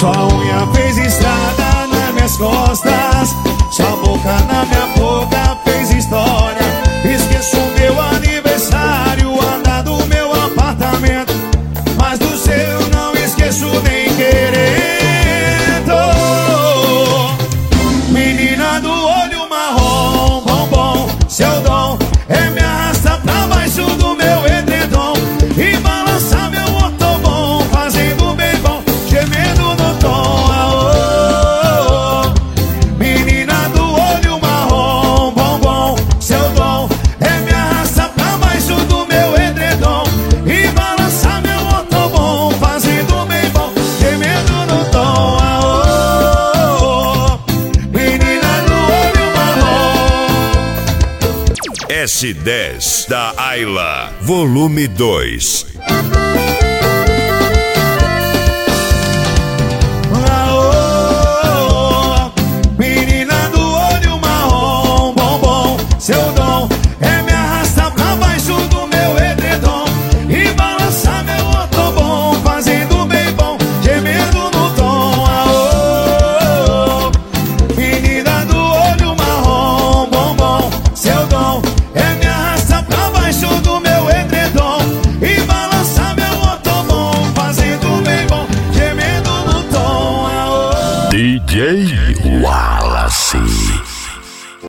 Sua unha fez estrada nas minhas costas, sua boca na minha boca fez história. Esqueço o meu aniversário, andar do meu apartamento, mas do seu não esqueço nem querendo. Menina do olho marrom, bombom, seu dom é me arrasta pra baixo do meu edredom e balançar meu ortobom, fazendo bem bom, gemendo no tom. Aô, menina do olho marrom, bombom, seu dom é me arrasta pra baixo do meu edredom e balançar meu ortobom, fazendo bem bom, gemendo no tom. Aô, menina do olho marrom. S10 da Ayla, volume 2.